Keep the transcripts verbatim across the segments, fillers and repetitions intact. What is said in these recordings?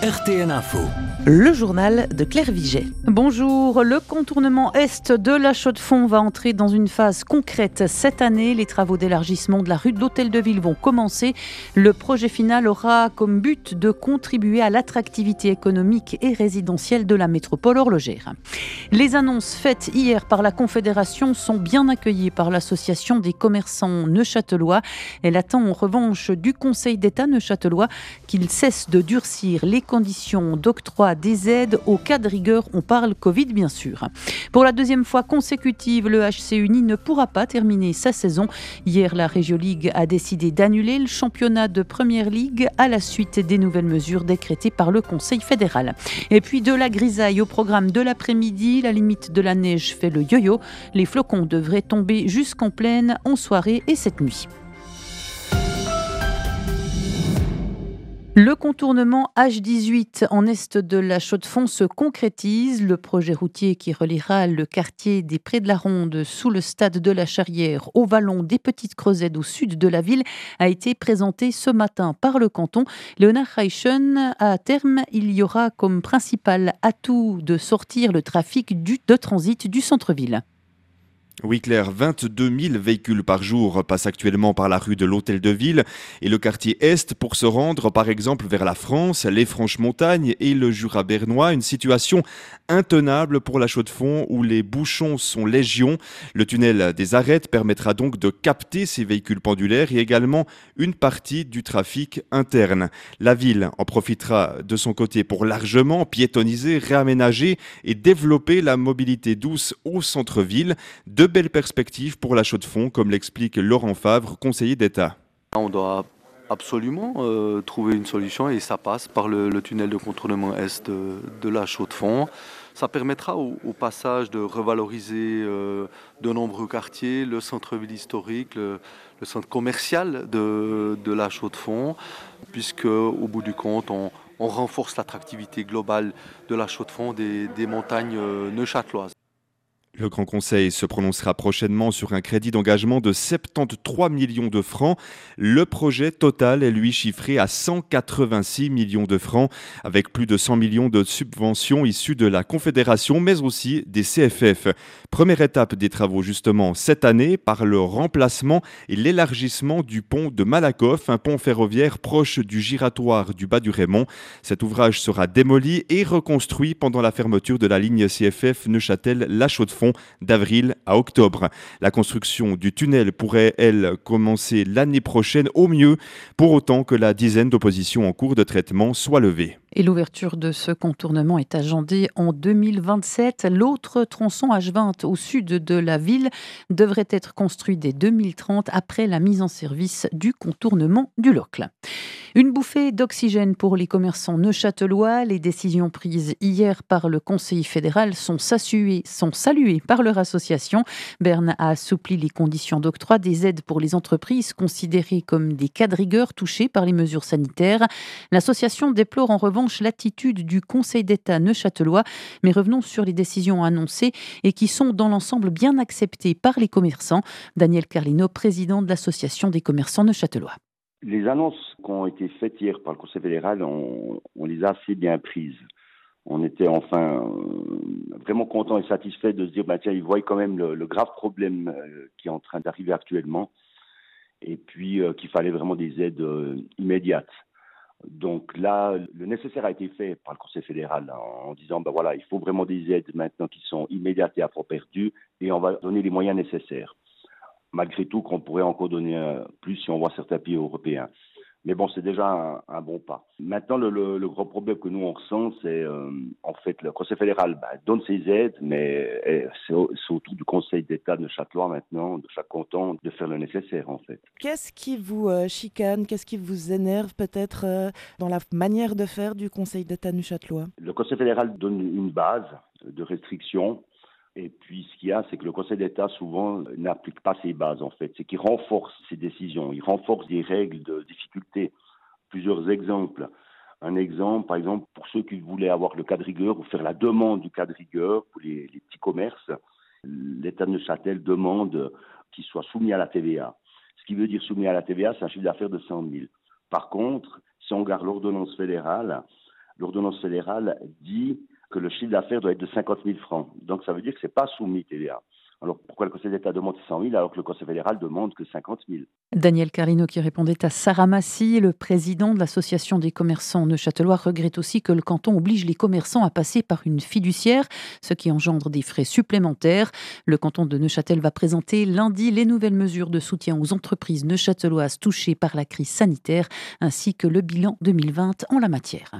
R T N Info. Le journal de Claire Viget. Bonjour, le contournement est de la Chaux-de-Fonds va entrer dans une phase concrète cette année. Les travaux d'élargissement de la rue de l'Hôtel de Ville vont commencer. Le projet final aura comme but de contribuer à l'attractivité économique et résidentielle de la métropole horlogère. Les annonces faites hier par la Confédération sont bien accueillies par l'association des commerçants neuchâtelois. Elle attend en revanche du Conseil d'État neuchâtelois qu'il cesse de durcir les conditions d'octroi des aides au cas de rigueur, on parle Covid bien sûr. Pour la deuxième fois consécutive, le H C Uni ne pourra pas terminer sa saison. Hier, la Regio League a décidé d'annuler le championnat de Première Ligue à la suite des nouvelles mesures décrétées par le Conseil fédéral. Et puis de la grisaille au programme de l'après-midi, la limite de la neige fait le yo-yo. Les flocons devraient tomber jusqu'en plaine en soirée et cette nuit. Le contournement H dix-huit en est de la Chaux-de-Fonds se concrétise. Le projet routier qui reliera le quartier des Prés de la Ronde sous le stade de la Charrière au vallon des Petites Creusèdes au sud de la ville a été présenté ce matin par le canton. Léonard Reichen, à terme, il y aura comme principal atout de sortir le trafic du, de transit du centre-ville. Oui Claire, vingt-deux mille véhicules par jour passent actuellement par la rue de l'Hôtel de Ville et le quartier Est pour se rendre par exemple vers la France, les Franches-Montagnes et le Jura bernois. Une situation intenable pour la Chaux-de-Fonds où les bouchons sont légion. Le tunnel des Arêtes permettra donc de capter ces véhicules pendulaires et également une partie du trafic interne. La ville en profitera de son côté pour largement piétonniser, réaménager et développer la mobilité douce au centre-ville. De belles perspectives pour la Chaux-de-Fonds, comme l'explique Laurent Favre, conseiller d'État. On doit absolument euh, trouver une solution et ça passe par le, le tunnel de contournement est de, de la Chaux-de-Fonds. Ça permettra au, au passage de revaloriser euh, de nombreux quartiers, le centre-ville historique, le, le centre commercial de, de la Chaux-de-Fonds, puisque au bout du compte, on, on renforce l'attractivité globale de la Chaux-de-Fonds des, des montagnes euh, neuchâteloises. Le Grand Conseil se prononcera prochainement sur un crédit d'engagement de soixante-treize millions de francs. Le projet total est lui chiffré à cent quatre-vingt-six millions de francs, avec plus de cent millions de subventions issues de la Confédération, mais aussi des C F F. Première étape des travaux justement cette année par le remplacement et l'élargissement du pont de Malakoff, un pont ferroviaire proche du giratoire du Bas du Raymond. Cet ouvrage sera démoli et reconstruit pendant la fermeture de la ligne C F F Neuchâtel-La Chaux-de-Fonds d'avril à octobre. La construction du tunnel pourrait, elle, commencer l'année prochaine au mieux, pour autant que la dizaine d'oppositions en cours de traitement soit levée. Et l'ouverture de ce contournement est agendée en deux mille vingt-sept. L'autre tronçon H vingt au sud de la ville devrait être construit dès deux mille trente après la mise en service du contournement du Locle. Une bouffée d'oxygène pour les commerçants neuchâtelois. Les décisions prises hier par le Conseil fédéral sont saluées, sont saluées par leur association. Berne a assoupli les conditions d'octroi des aides pour les entreprises considérées comme des cas de rigueur touchés par les mesures sanitaires. L'association déplore en revanche l'attitude du Conseil d'État neuchâtelois. Mais revenons sur les décisions annoncées et qui sont dans l'ensemble bien acceptées par les commerçants. Daniel Carlino, président de l'association des commerçants neuchâtelois. Les annonces qui ont été faites hier par le Conseil fédéral, on, on les a assez bien prises. On était enfin euh, vraiment contents et satisfaits de se dire, bah, tiens, ils voient quand même le, le grave problème euh, qui est en train d'arriver actuellement et puis euh, qu'il fallait vraiment des aides euh, immédiates. Donc là, le nécessaire a été fait par le Conseil fédéral en, en disant, bah, voilà, il faut vraiment des aides maintenant qui sont immédiates et à fond perdu et on va donner les moyens nécessaires. Malgré tout qu'on pourrait encore donner euh, plus si on voit certains pays européens. Mais bon, c'est déjà un, un bon pas. Maintenant, le, le, le gros problème que nous, on ressent, c'est euh, en fait le Conseil fédéral bah, donne ses aides, mais eh, c'est, au, c'est autour du Conseil d'État de Châtelois maintenant, de chaque canton, de faire le nécessaire en fait. Qu'est-ce qui vous euh, chicane, qu'est-ce qui vous énerve peut-être euh, dans la manière de faire du Conseil d'État neuchâtelois ? Le Conseil fédéral donne une base de restrictions. Et puis, ce qu'il y a, c'est que le Conseil d'État, souvent, n'applique pas ces bases, en fait. C'est qu'il renforce ses décisions. Il renforce des règles de difficulté. Plusieurs exemples. Un exemple, par exemple, pour ceux qui voulaient avoir le cas de rigueur ou faire la demande du cas de rigueur pour les, les petits commerces, l'État de Neuchâtel demande qu'ils soient soumis à la T V A. Ce qui veut dire soumis à la T V A, c'est un chiffre d'affaires de cent mille. Par contre, si on regarde l'ordonnance fédérale, l'ordonnance fédérale dit que le chiffre d'affaires doit être de cinquante mille francs. Donc ça veut dire que ce n'est pas soumis T V A. Alors pourquoi le Conseil d'État demande cent mille alors que le Conseil fédéral demande que cinquante mille? Daniel Carino qui répondait à Sarah Massy, le président de l'association des commerçants neuchâtelois, regrette aussi que le canton oblige les commerçants à passer par une fiduciaire, ce qui engendre des frais supplémentaires. Le canton de Neuchâtel va présenter lundi les nouvelles mesures de soutien aux entreprises neuchâteloises touchées par la crise sanitaire, ainsi que le bilan deux mille vingt en la matière.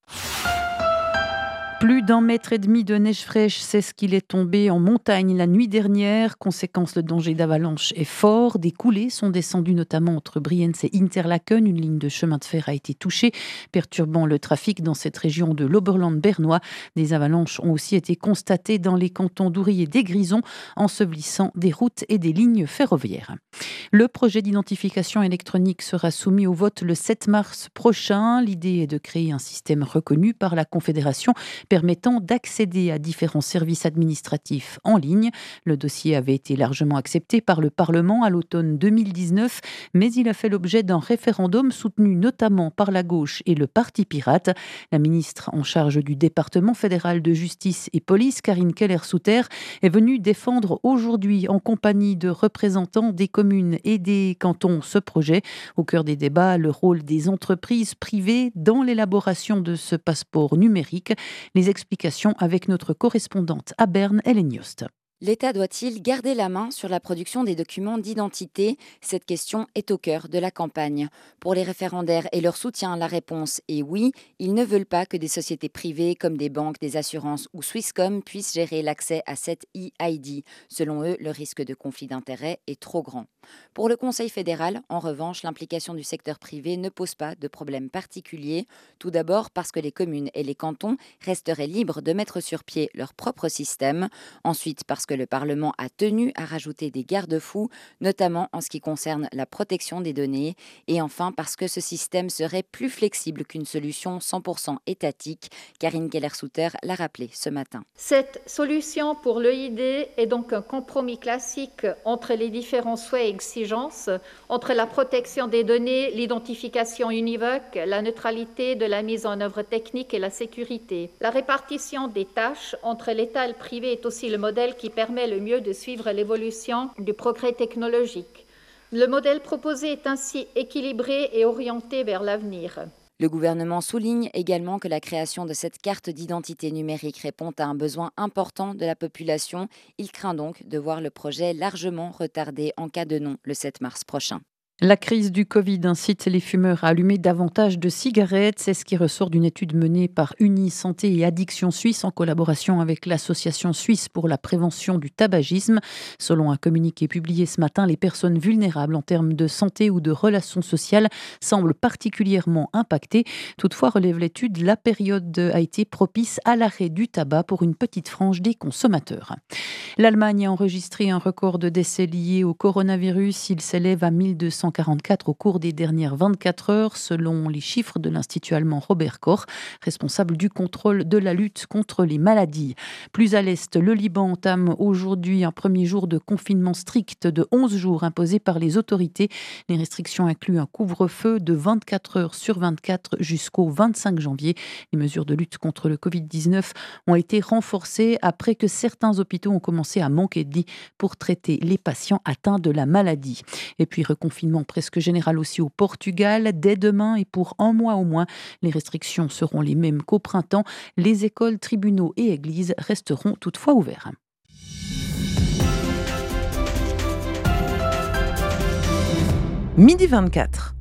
Plus d'un mètre et demi de neige fraîche, c'est ce qu'il est tombé en montagne la nuit dernière. Conséquence, le danger d'avalanche est fort. Des coulées sont descendues notamment entre Brienz et Interlaken. Une ligne de chemin de fer a été touchée, perturbant le trafic dans cette région de l'Oberland bernois. Des avalanches ont aussi été constatées dans les cantons d'Oury et des Grisons, ensevelissant des routes et des lignes ferroviaires. Le projet d'identification électronique sera soumis au vote le sept mars prochain. L'idée est de créer un système reconnu par la Confédération permettant d'accéder à différents services administratifs en ligne. Le dossier avait été largement accepté par le Parlement à l'automne deux mille dix-neuf, mais il a fait l'objet d'un référendum soutenu notamment par la gauche et le Parti pirate. La ministre en charge du département fédéral de justice et police, Karine Keller-Souter, est venue défendre aujourd'hui en compagnie de représentants des communes et des cantons ce projet. Au cœur des débats, le rôle des entreprises privées dans l'élaboration de ce passeport numérique. Les explications avec notre correspondante à Berne, Hélène Yost. L'État doit-il garder la main sur la production des documents d'identité? Cette question est au cœur de la campagne. Pour les référendaires et leur soutien, la réponse est oui. Ils ne veulent pas que des sociétés privées comme des banques, des assurances ou Swisscom puissent gérer l'accès à cette e I D. Selon eux, le risque de conflit d'intérêts est trop grand. Pour le Conseil fédéral, en revanche, l'implication du secteur privé ne pose pas de problème particulier. Tout d'abord parce que les communes et les cantons resteraient libres de mettre sur pied leur propre système. Ensuite parce que le Parlement a tenu à rajouter des garde-fous, notamment en ce qui concerne la protection des données. Et enfin parce que ce système serait plus flexible qu'une solution cent pour cent étatique. Karine Keller-Souter l'a rappelé ce matin. Cette solution pour l'E I D est donc un compromis classique entre les différents souhaits et exigences, entre la protection des données, l'identification univoque, la neutralité de la mise en œuvre technique et la sécurité. La répartition des tâches entre l'État et le privé est aussi le modèle qui permet le mieux de suivre l'évolution du progrès technologique. Le modèle proposé est ainsi équilibré et orienté vers l'avenir. Le gouvernement souligne également que la création de cette carte d'identité numérique répond à un besoin important de la population. Il craint donc de voir le projet largement retardé en cas de non le sept mars prochain. La crise du Covid incite les fumeurs à allumer davantage de cigarettes. C'est ce qui ressort d'une étude menée par Uni Santé et Addiction Suisse en collaboration avec l'Association suisse pour la prévention du tabagisme. Selon un communiqué publié ce matin, les personnes vulnérables en termes de santé ou de relations sociales semblent particulièrement impactées. Toutefois, relève l'étude, la période a été propice à l'arrêt du tabac pour une petite frange des consommateurs. L'Allemagne a enregistré un record de décès liés au coronavirus. Il s'élève à mille deux cent quarante-quatre au cours des dernières vingt-quatre heures, selon les chiffres de l'Institut allemand Robert Koch, responsable du contrôle de la lutte contre les maladies. Plus à l'est, le Liban entame aujourd'hui un premier jour de confinement strict de onze jours imposé par les autorités. Les restrictions incluent un couvre-feu de vingt-quatre heures sur vingt-quatre jusqu'au vingt-cinq janvier. Les mesures de lutte contre le covid dix-neuf ont été renforcées après que certains hôpitaux ont commencé à manquer de lits pour traiter les patients atteints de la maladie. Et puis reconfinement presque général aussi au Portugal. Dès demain et pour un mois au moins, les restrictions seront les mêmes qu'au printemps. Les écoles, tribunaux et églises resteront toutefois ouverts. Midi vingt-quatre.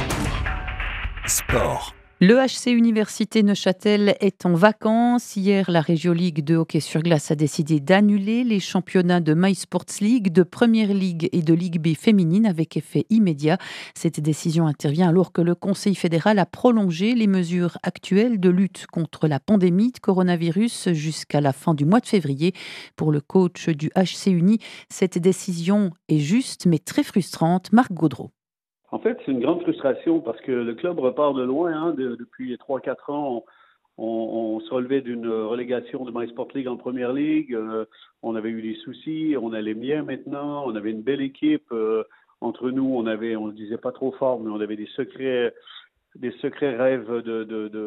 Sport. Le H C Université Neuchâtel est en vacances. Hier, la Regio League de hockey sur glace a décidé d'annuler les championnats de My Sports League, de Première Ligue et de Ligue B féminine avec effet immédiat. Cette décision intervient alors que le Conseil fédéral a prolongé les mesures actuelles de lutte contre la pandémie de coronavirus jusqu'à la fin du mois de février. Pour le coach du H C Uni, cette décision est juste mais très frustrante. Marc Gaudreau. En fait, c'est une grande frustration parce que le club repart de loin. Hein, de, depuis trois quatre ans, on, on se relevait d'une relégation de My Sport League en Première Ligue. Euh, on avait eu des soucis, on allait bien maintenant. On avait une belle équipe. Euh, entre nous, on avait, on le disait pas trop fort, mais on avait des secrets, des secrets rêves de, de, de,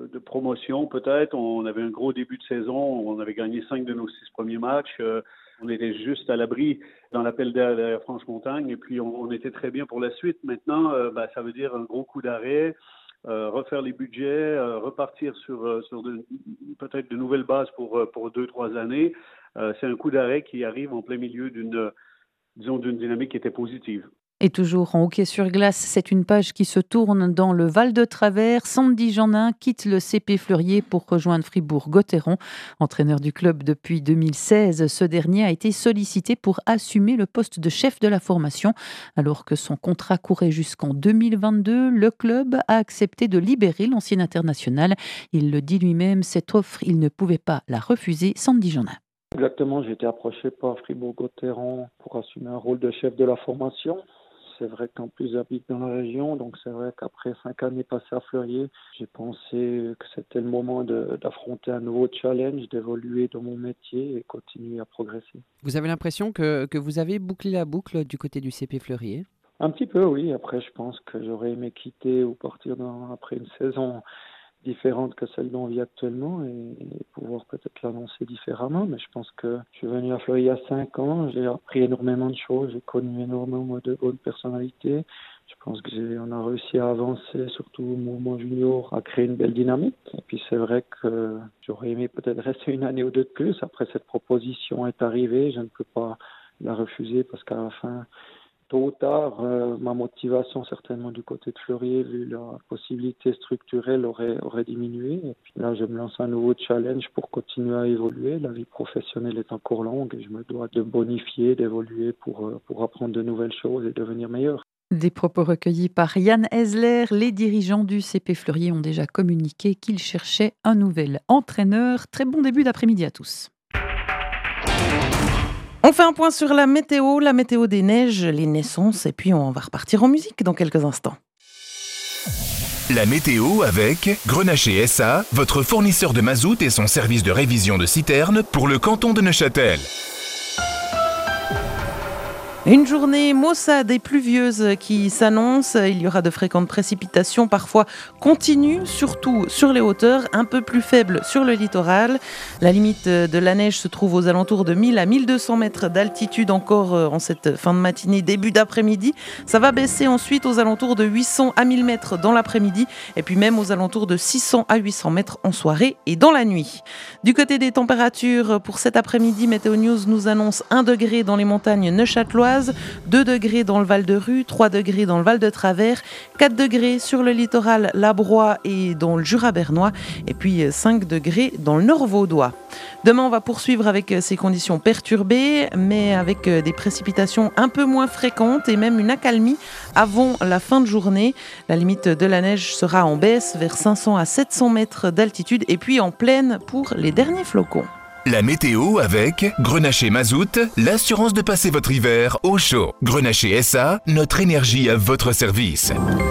de promotion peut-être. On avait un gros début de saison, on avait gagné cinq de nos six premiers matchs. Euh, on était juste à l'abri dans l'appel d'air de la Franche-Montagne et puis on, on était très bien pour la suite. Maintenant, euh, bah, ça veut dire un gros coup d'arrêt, euh, refaire les budgets, euh, repartir sur, euh, sur de, peut-être de nouvelles bases pour, pour deux, trois années. Euh, c'est un coup d'arrêt qui arrive en plein milieu d'une, disons, d'une dynamique qui était positive. Et toujours en hockey sur glace, c'est une page qui se tourne dans le Val de Travers. Sandy Jeannin quitte le C P Fleurier pour rejoindre Fribourg-Gotteron. Entraîneur du club depuis deux mille seize, ce dernier a été sollicité pour assumer le poste de chef de la formation. Alors que son contrat courait jusqu'en deux mille vingt-deux, le club a accepté de libérer l'ancien international. Il le dit lui-même, cette offre, il ne pouvait pas la refuser. Sandy Jeannin. Exactement, j'ai été approché par Fribourg-Gotteron pour assumer un rôle de chef de la formation. C'est vrai qu'en plus j'habite dans la région, donc c'est vrai qu'après cinq années passées à Fleurier, j'ai pensé que c'était le moment de, d'affronter un nouveau challenge, d'évoluer dans mon métier et continuer à progresser. Vous avez l'impression que, que vous avez bouclé la boucle du côté du C P Fleurier ? Un petit peu, oui. Après, je pense que j'aurais aimé quitter ou partir dans, après une saison différente que celle dont on vit actuellement et, et pouvoir peut-être l'annoncer différemment. Mais je pense que je suis venu à Fleurier il y a cinq ans, j'ai appris énormément de choses, j'ai connu énormément de bonnes personnalités. Je pense que j'ai, on a réussi à avancer, surtout au mouvement junior, à créer une belle dynamique. Et puis c'est vrai que j'aurais aimé peut-être rester une année ou deux de plus. Après, cette proposition est arrivée, je ne peux pas la refuser parce qu'à la fin, tôt ou tard, euh, ma motivation certainement du côté de Fleurier, vu la possibilité structurelle, aurait, aurait diminué. Et puis là, je me lance un nouveau challenge pour continuer à évoluer. La vie professionnelle est encore longue et je me dois de bonifier, d'évoluer pour, euh, pour apprendre de nouvelles choses et devenir meilleur. Des propos recueillis par Yann Hesler. Les dirigeants du C P Fleurier ont déjà communiqué qu'ils cherchaient un nouvel entraîneur. Très bon début d'après-midi à tous. On fait un point sur la météo, la météo des neiges, les naissances, et puis on va repartir en musique dans quelques instants. La météo avec Grenacher S A, votre fournisseur de mazout et son service de révision de citerne pour le canton de Neuchâtel. Une journée maussade et pluvieuse qui s'annonce. Il y aura de fréquentes précipitations, parfois continues, surtout sur les hauteurs, un peu plus faibles sur le littoral. La limite de la neige se trouve aux alentours de mille à mille deux cents mètres d'altitude encore en cette fin de matinée, début d'après-midi. Ça va baisser ensuite aux alentours de huit cents à mille mètres dans l'après-midi et puis même aux alentours de six cents à huit cents mètres en soirée et dans la nuit. Du côté des températures, pour cet après-midi, Météo News nous annonce un degré dans les montagnes neuchâteloises, deux degrés dans le Val de Rue, trois degrés dans le Val de Travers, quatre degrés sur le littoral labrois et dans le Jura bernois, et puis cinq degrés dans le Nord vaudois. Demain, on va poursuivre avec ces conditions perturbées, mais avec des précipitations un peu moins fréquentes et même une accalmie avant la fin de journée. La limite de la neige sera en baisse vers cinq cents à sept cents mètres d'altitude et puis en plaine pour les derniers flocons. La météo avec Grenacher Mazout, l'assurance de passer votre hiver au chaud. Grenacher S A, notre énergie à votre service.